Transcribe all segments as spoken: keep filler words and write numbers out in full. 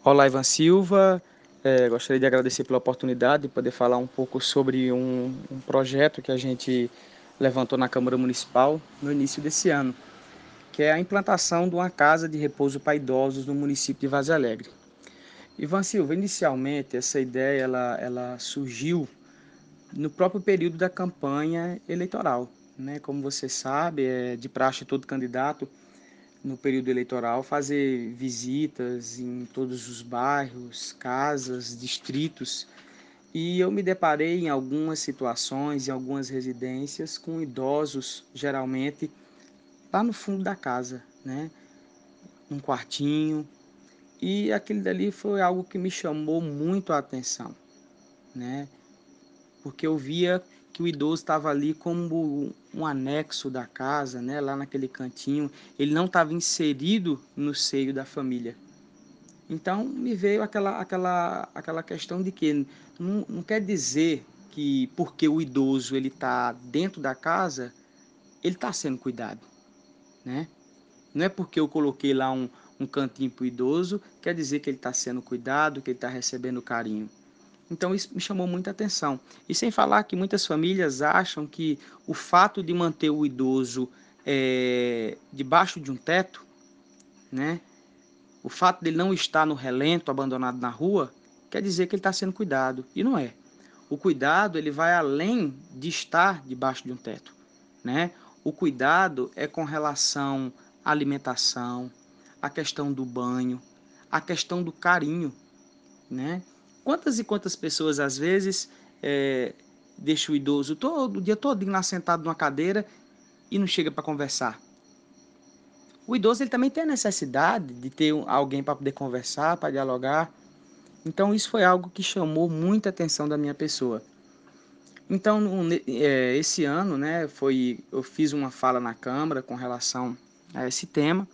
Olá, Ivan Silva. É, gostaria de agradecer pela oportunidade de poder falar um pouco sobre um, um projeto que a gente levantou na Câmara Municipal no início desse ano, que é a implantação de uma casa de repouso para idosos no município de Vaza Alegre. Ivan Silva, inicialmente essa ideia ela, ela surgiu no próprio período da campanha eleitoral, né? Como você sabe, é de praxe todo candidato no período eleitoral fazer visitas em todos os bairros, casas, distritos, e eu me deparei em algumas situações, em algumas residências, com idosos, geralmente, lá no fundo da casa, né? Num quartinho, e aquilo dali foi algo que me chamou muito a atenção, né? Porque eu via que o idoso estava ali como um anexo da casa, né? Lá naquele cantinho, ele não estava inserido no seio da família. Então me veio aquela, aquela, aquela questão de que não, não quer dizer que porque o idoso ele está dentro da casa, ele está sendo cuidado, né? Não é porque eu coloquei lá um, um cantinho para o idoso, quer dizer que ele está sendo cuidado, que ele está recebendo carinho. Então isso me chamou muita atenção. E sem falar que muitas famílias acham que o fato de manter o idoso é, debaixo de um teto, né? O fato dele não estar no relento, abandonado na rua, quer dizer que ele está sendo cuidado. E não é. O cuidado ele vai além de estar debaixo de um teto, né? O cuidado é com relação à alimentação, a questão do banho, a questão do carinho, né? Quantas e quantas pessoas às vezes é, deixam o idoso todo o dia todo lá sentado numa cadeira e não chega para conversar? O idoso ele também tem a necessidade de ter alguém para poder conversar, para dialogar. Então isso foi algo que chamou muita atenção da minha pessoa. Então esse ano, né, foi, eu fiz uma fala na Câmara com relação a esse tema.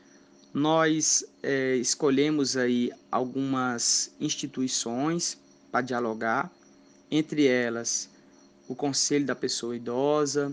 Nós é, escolhemos aí algumas instituições para dialogar, entre elas o Conselho da Pessoa Idosa,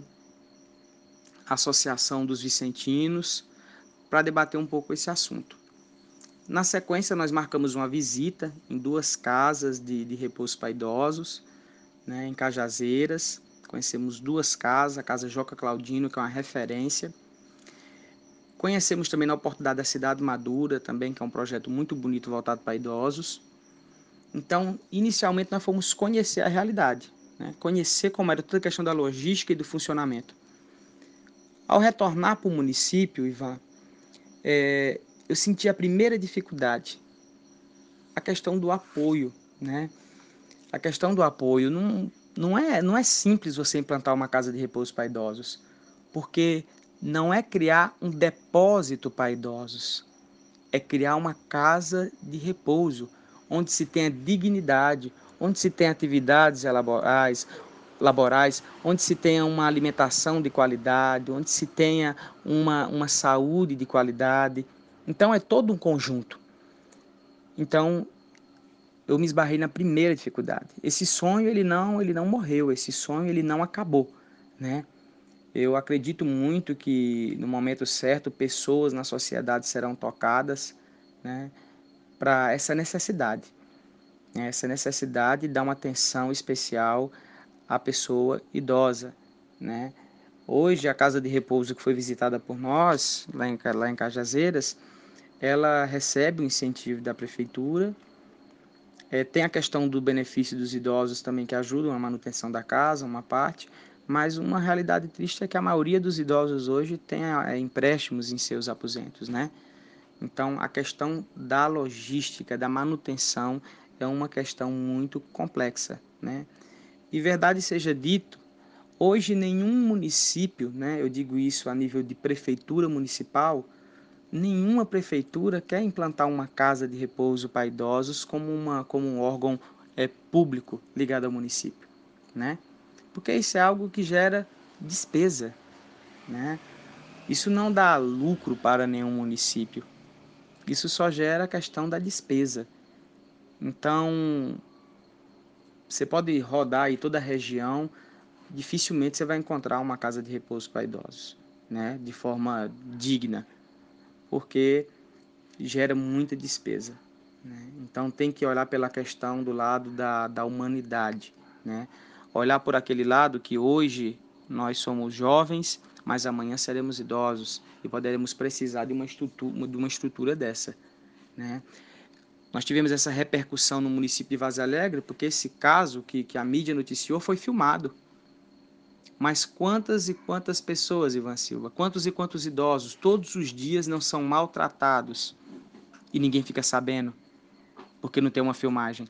a Associação dos Vicentinos, para debater um pouco esse assunto. Na sequência, nós marcamos uma visita em duas casas de, de repouso para idosos, né, em Cajazeiras. Conhecemos duas casas, a Casa Joca Claudino, que é uma referência. Conhecemos também na oportunidade a Cidade Madura, também, que é um projeto muito bonito voltado para idosos. Então, inicialmente, nós fomos conhecer a realidade, né, conhecer como era toda a questão da logística e do funcionamento. Ao retornar para o município, Ivan, é, eu senti a primeira dificuldade, a questão do apoio, né? A questão do apoio não, não, é, não é simples você implantar uma casa de repouso para idosos, porque não é criar um depósito para idosos, é criar uma casa de repouso, onde se tenha dignidade, onde se tenha atividades laborais, laborais, onde se tenha uma alimentação de qualidade, onde se tenha uma, uma saúde de qualidade. Então é todo um conjunto. Então eu me esbarrei na primeira dificuldade. Esse sonho ele não, ele não morreu, esse sonho ele não acabou, né? Eu acredito muito que no momento certo pessoas na sociedade serão tocadas, né, para essa necessidade, né? Essa necessidade de dar uma atenção especial à pessoa idosa, né? Hoje a casa de repouso que foi visitada por nós lá em, lá em Cajazeiras, ela recebe o incentivo da prefeitura. É, tem a questão do benefício dos idosos também que ajudam a manutenção da casa, uma parte, mas uma realidade triste é que a maioria dos idosos hoje tem é, empréstimos em seus aposentos, né? Então a questão da logística, da manutenção é uma questão muito complexa, né? E verdade seja dito, hoje nenhum município, né, eu digo isso a nível de prefeitura municipal, nenhuma prefeitura quer implantar uma casa de repouso para idosos como, uma, como um órgão é, público ligado ao município, né? Porque isso é algo que gera despesa, né? Isso não dá lucro para nenhum município, isso só gera a questão da despesa. Então, você pode rodar aí toda a região, dificilmente você vai encontrar uma casa de repouso para idosos, né? De forma digna, porque gera muita despesa, né? Então tem que olhar pela questão do lado da, da humanidade, né? Olhar por aquele lado que hoje nós somos jovens, mas amanhã seremos idosos e poderemos precisar de uma estrutura, de uma estrutura dessa, né? Nós tivemos essa repercussão no município de Vaza Alegre porque esse caso que, que a mídia noticiou foi filmado. Mas quantas e quantas pessoas, Ivan Silva, quantos e quantos idosos todos os dias não são maltratados e ninguém fica sabendo porque não tem uma filmagem?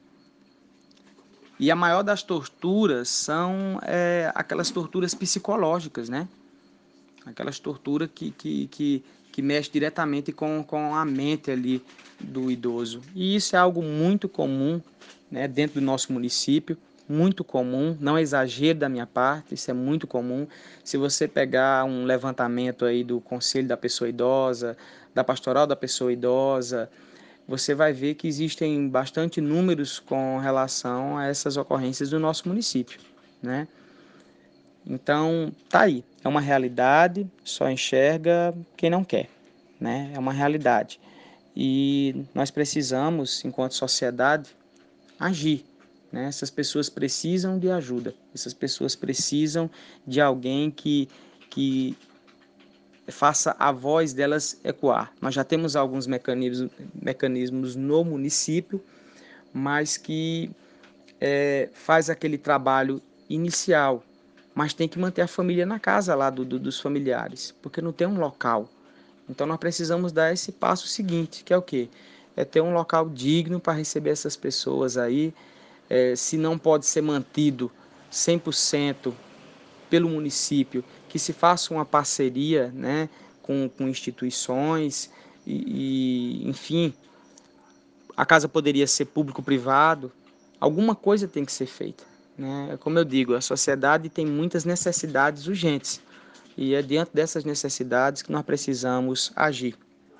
E a maior das torturas são é, aquelas torturas psicológicas, né? Aquelas torturas que, que, que, que mexem diretamente com, com a mente ali do idoso. E isso é algo muito comum, né, dentro do nosso município, muito comum, não é exagero da minha parte, isso é muito comum. Se você pegar um levantamento aí do Conselho da Pessoa Idosa, da Pastoral da Pessoa Idosa, você vai ver que existem bastante números com relação a essas ocorrências do nosso município, né? Então, tá aí, é uma realidade, só enxerga quem não quer, né? É uma realidade. E nós precisamos, enquanto sociedade, agir, né? Essas pessoas precisam de ajuda, essas pessoas precisam de alguém que, que faça a voz delas ecoar. Nós já temos alguns mecanismos, mecanismos no município, mas que é, faz aquele trabalho inicial, mas tem que manter a família na casa lá do, do, dos familiares, porque não tem um local. Então nós precisamos dar esse passo seguinte, que é o quê? É ter um local digno para receber essas pessoas aí. É, se não pode ser mantido cem por cento pelo município, que se faça uma parceria, né, com, com instituições e, e, enfim, a casa poderia ser público-privado, alguma coisa tem que ser feita, né? Como eu digo, a sociedade tem muitas necessidades urgentes e é diante dessas necessidades que nós precisamos agir.